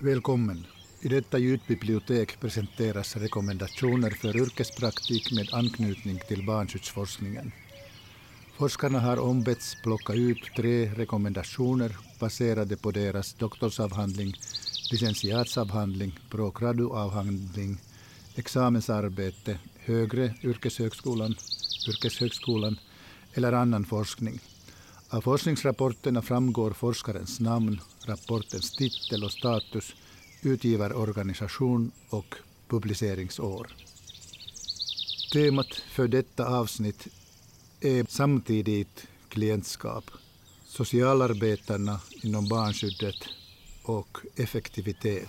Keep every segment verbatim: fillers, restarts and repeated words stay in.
Välkommen! I detta ljudbibliotek presenteras rekommendationer för yrkespraktik med anknytning till barnskyddsforskningen. Forskarna har ombetts plocka ut tre rekommendationer baserade på deras doktorsavhandling, licentiatsavhandling, pro-gradu-avhandling, examensarbete, högre yrkeshögskolan, yrkeshögskolan eller annan forskning. Av forskningsrapporterna framgår forskarens namn, rapportens titel och status, utgivarorganisation och publiceringsår. Temat för detta avsnitt är samtidigt klientskap, socialarbetarna inom barnskyddet och effektivitet.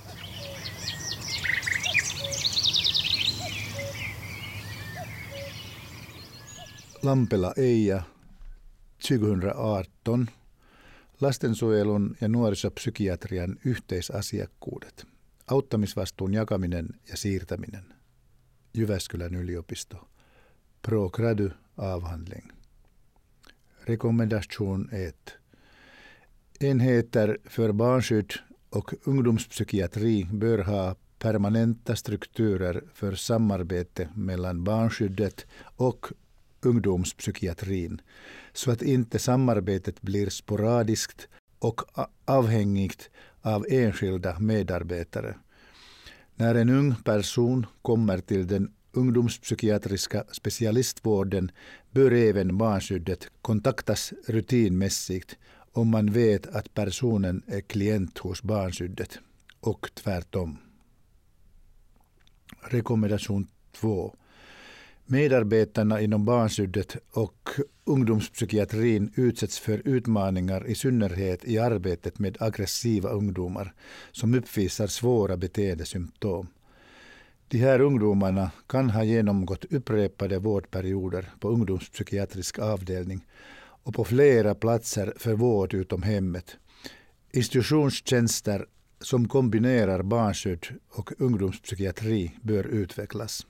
Lampela Eija, tjugohundraarton. Lastensuojelun ja nuorisopsykiatrian yhteisasiakkuudet. Auttamisvastuun jakaminen ja siirtäminen. Jyväskylän yliopisto. Pro-gradu-avhandling. Rekommendation ett. Enheter för barnskydd och ungdomspsykiatri bör ha permanenta strukturer för samarbete mellan barnskyddet och ungdomspsykiatrin, så att inte samarbetet blir sporadiskt och avhängigt av enskilda medarbetare. När en ung person kommer till den ungdomspsykiatriska specialistvården bör även barnskyddet kontaktas rutinmässigt om man vet att personen är klient hos barnskyddet och tvärtom. Rekommendation två. Medarbetarna inom barnskyddet och ungdomspsykiatrin utsätts för utmaningar i synnerhet i arbetet med aggressiva ungdomar som uppvisar svåra beteendesymptom. De här ungdomarna kan ha genomgått upprepade vårdperioder på ungdomspsykiatrisk avdelning och på flera platser för vård utom hemmet. Institutionstjänster som kombinerar barnskydd och ungdomspsykiatri bör utvecklas.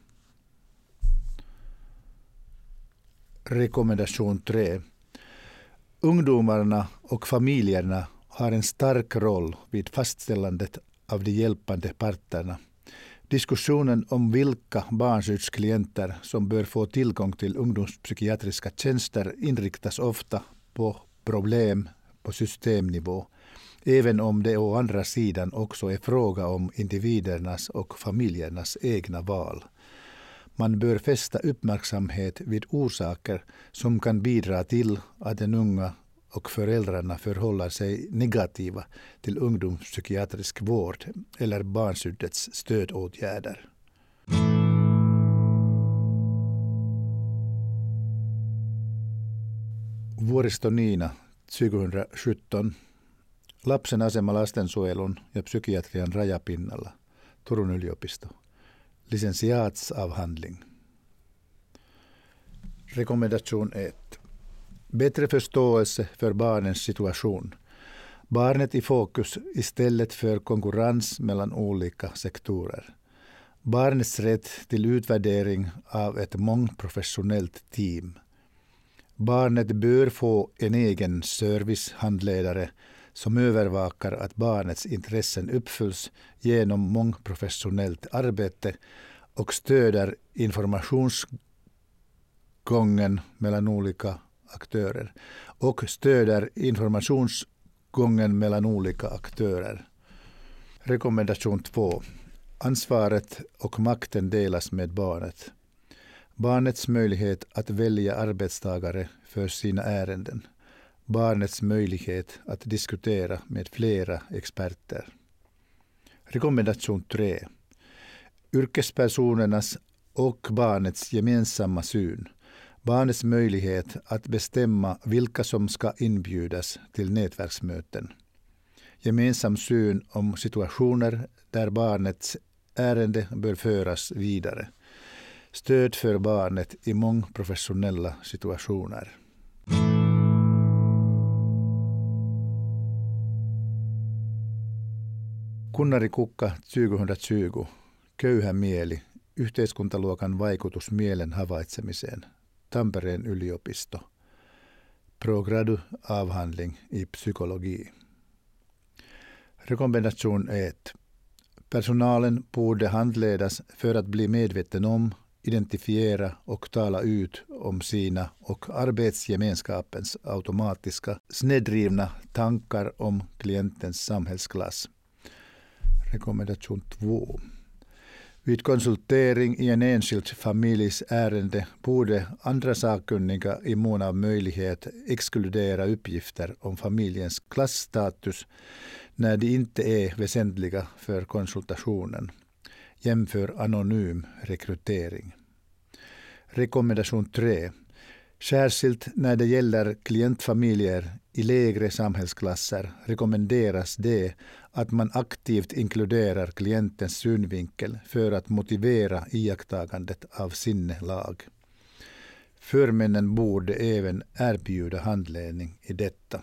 Rekommendation tre. Ungdomarna och familjerna har en stark roll vid fastställandet av de hjälpande parterna. Diskussionen om vilka barnskyddsklienter som bör få tillgång till ungdomspsykiatriska tjänster inriktas ofta på problem på systemnivå, även om det å andra sidan också är fråga om individernas och familjernas egna val. Man bör fästa uppmärksamhet vid orsaker som kan bidra till att den unga och föräldrarna förhåller sig negativa till ungdomspsykiatrisk vård eller barnskyddets stödåtgärder. Vuoristo Niina, tjugohundrasjutton. Lapsen asema lastensuojelun ja psykiatrian rajapinnalla. Turun yliopisto. Licentiatsavhandling. Rekommendation ett. Bättre förståelse för barnens situation. Barnet i fokus istället för konkurrens mellan olika sektorer. Barnets rätt till utvärdering av ett mångprofessionellt team. Barnet bör få en egen servicehandledare som övervakar att barnets intressen uppfylls genom mångprofessionellt arbete och stöder informationsgången mellan olika aktörer och stöder informationsgången mellan olika aktörer. Rekommendation två. Ansvaret och makten delas med barnet. Barnets möjlighet att välja arbetstagare för sina ärenden. Barnets möjlighet att diskutera med flera experter. Rekommendation tre. Yrkespersonernas och barnets gemensamma syn. Barnets möjlighet att bestämma vilka som ska inbjudas till nätverksmöten. Gemensam syn om situationer där barnets ärende bör föras vidare. Stöd för barnet i mångprofessionella situationer. Kunnari Kukka, tjugohundratjugo. Köyhä mieli. Yhteiskuntaluokan vaikutus mielen havaitsemiseen. Tampereen yliopisto. Pro-gradu-avhandling i psykologi. Rekommendation ett. Personalen borde handledas för att bli medveten om, identifiera och tala ut om sina och arbetsgemenskapens automatiska snedrivna tankar om klientens samhällsklass. Rekommendation två. Vid konsultering i en enskild familjs ärende borde andra sakkunniga i mån av möjlighet exkludera uppgifter om familjens klassstatus när de inte är väsentliga för konsultationen. Jämför anonym rekrytering. Rekommendation tre. Särskilt när det gäller klientfamiljer i lägre samhällsklasser rekommenderas det att man aktivt inkluderar klientens synvinkel för att motivera iakttagandet av sinnelag. Förmännen borde även erbjuda handledning i detta.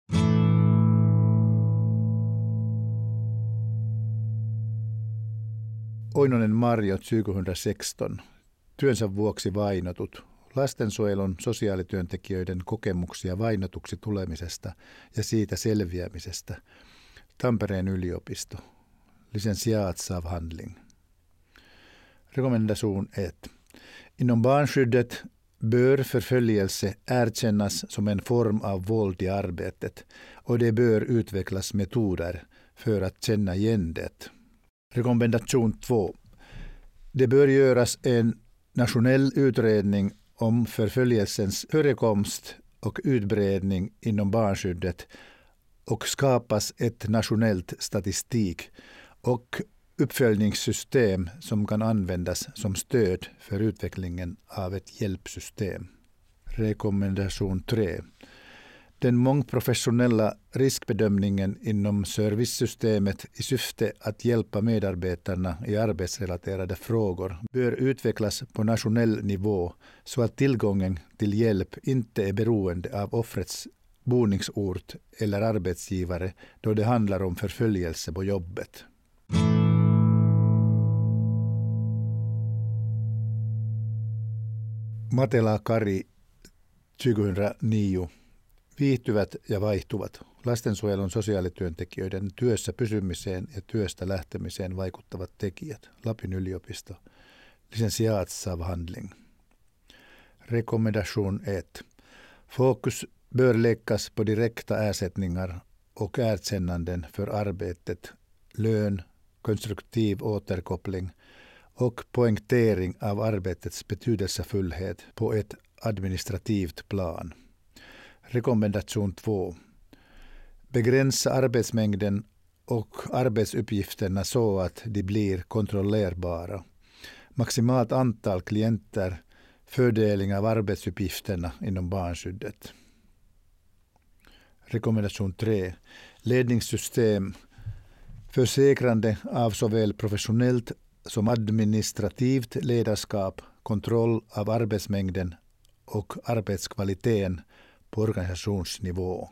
Oinonen Marjo kaksituhattasexton. Työnsä vuoksi vainotut. Lastensuojelun sosiaalityöntekijöiden kokemuksia vainotuksi tulemisesta ja siitä selviämisestä. Tampereen yliopisto. Licentiatsavhandling. Rekommendation ett. Inom barnskyddet bör förföljelse erkännas som en form av våld i arbetet och det bör utvecklas metoder för att känna igen det. Rekommendation två. Det bör göras en nationell utredning om förföljelsens förekomst och utbredning inom barnskyddet och skapas ett nationellt statistik och uppföljningssystem som kan användas som stöd för utvecklingen av ett hjälpsystem. Rekommendation tre. Den mångprofessionella riskbedömningen inom servicesystemet i syfte att hjälpa medarbetarna i arbetsrelaterade frågor bör utvecklas på nationell nivå så att tillgången till hjälp inte är beroende av offrets boningsort eller arbetsgivare då det handlar om förföljelse på jobbet. Matela Kari kaksituhattanio. Viihtyvät ja vaihtuvat. Lastensuojelun sosiaalityöntekijöiden työssä pysymiseen ja työstä lähtemiseen vaikuttavat tekijät. Lapin yliopisto. Licentiatsavhandling. Rekommendation ett. Fokus bör läggas på direkta ersättningar och erkännanden för arbetet, lön, konstruktiv återkoppling och poängtering av arbetets betydelsefullhet på ett administrativt plan. Rekommendation två. Begränsa arbetsmängden och arbetsuppgifterna så att de blir kontrollerbara. Maximalt antal klienter, fördelning av arbetsuppgifterna inom barnskyddet. Rekommendation tre. Ledningssystem försäkrande av såväl professionellt som administrativt ledarskap, kontroll av arbetsmängden och arbetskvaliteten på organisationsnivå.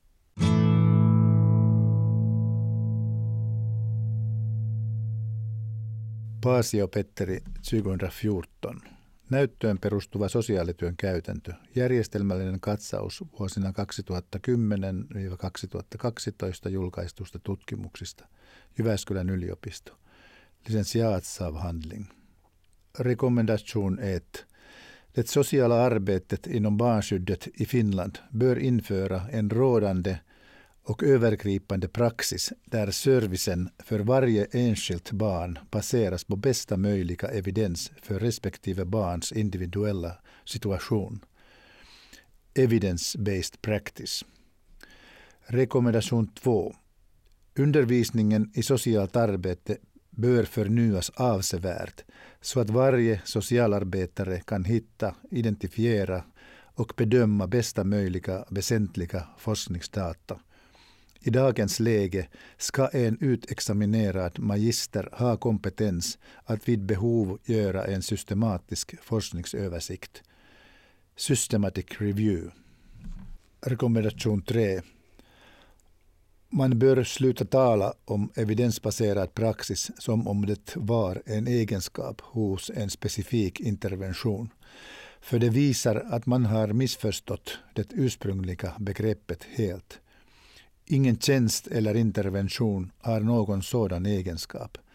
Paasio Petteri kaksituhattafjorton. Näyttöön perustuva sosiaalityön käytäntö. Järjestelmällinen katsaus vuosina kaksituhattakymmenen kaksituhattakaksitoista julkaistusta tutkimuksista. Jyväskylän yliopisto. Licentiatsavhandling. Rekommendation ett. Det sociala arbetet inom barnskyddet i Finland bör införa en rådande och övergripande praxis där servicen för varje enskilt barn baseras på bästa möjliga evidens för respektive barns individuella situation. Evidence-based practice. Rekommendation två. Undervisningen i socialt arbete bör förnyas avsevärt så att varje socialarbetare kan hitta, identifiera och bedöma bästa möjliga väsentliga forskningsdata. I dagens läge ska en utexaminerad magister ha kompetens att vid behov göra en systematisk forskningsöversikt. Systematic review. Rekommendation tre. Man bör sluta tala om evidensbaserad praxis som om det var en egenskap hos en specifik intervention. För det visar att man har missförstått det ursprungliga begreppet helt. Ingen tjänst eller intervention har någon sådan egenskap.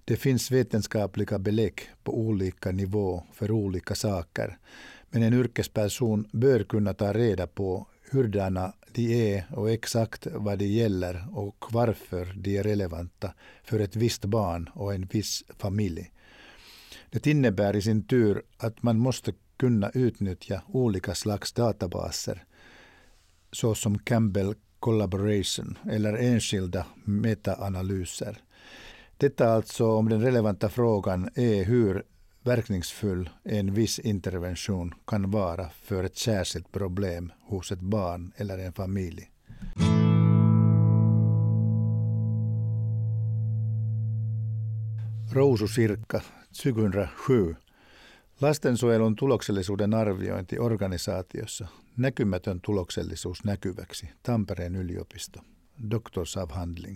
Det finns vetenskapliga belägg på olika nivå för olika saker, men en yrkesperson bör kunna ta reda på hurdana de är och exakt vad det gäller och varför de är relevanta för ett visst barn och en viss familj. Det innebär i sin tur att man måste kunna utnyttja olika slags databaser såsom Campbell Collaboration eller enskilda metaanalyser. Detta alltså om den relevanta frågan är hur verkningsfull en viss intervention kan vara för ett särskilt problem hos ett barn eller en familj. Ruusu-Sirkka, kaksituhattasju. Lastensuojelun tuloksellisuuden arviointi organisaatiossa. Näkymätön tuloksellisuus näkyväksi. Tampereen yliopisto. Doktorsavhandling.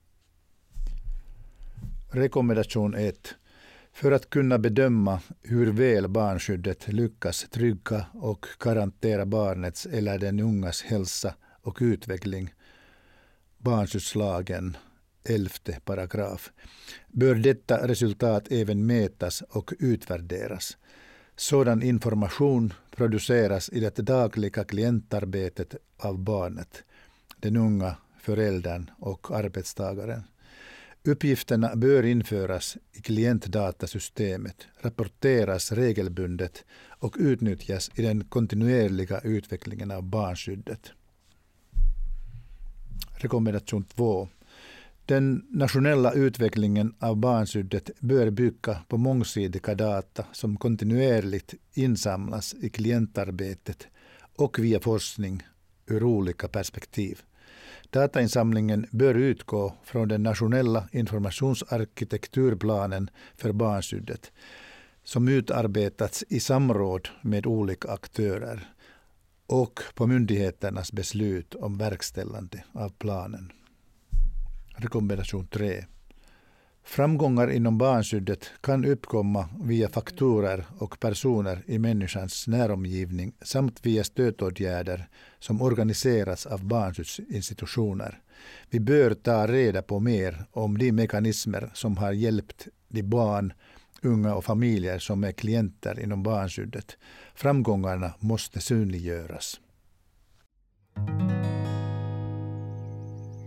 Rekommendation ett. För att kunna bedöma hur väl barnskyddet lyckas trygga och garantera barnets eller den ungas hälsa och utveckling, barnskyddslagen elfte paragraf, bör detta resultat även mätas och utvärderas. Sådan information produceras i det dagliga klientarbetet av barnet, den unga, föräldern och arbetstagaren. Uppgifterna bör införas i klientdatasystemet, rapporteras regelbundet och utnyttjas i den kontinuerliga utvecklingen av barnskyddet. Rekommendation två. Den nationella utvecklingen av barnskyddet bör bygga på mångsidiga data som kontinuerligt insamlas i klientarbetet och via forskning ur olika perspektiv. Datainsamlingen bör utgå från den nationella informationsarkitekturplanen för barnskyddet som utarbetats i samråd med olika aktörer och på myndigheternas beslut om verkställande av planen. Rekommendation tre. Framgångar inom barnskyddet kan uppkomma via faktorer och personer i människans näromgivning samt via stödåtgärder som organiseras av barnskyddsinstitutioner. Vi bör ta reda på mer om de mekanismer som har hjälpt de barn, unga och familjer som är klienter inom barnskyddet. Framgångarna måste synliggöras.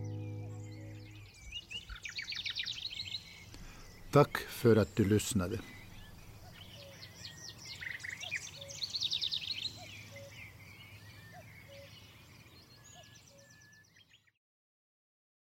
Tack för att du lyssnade.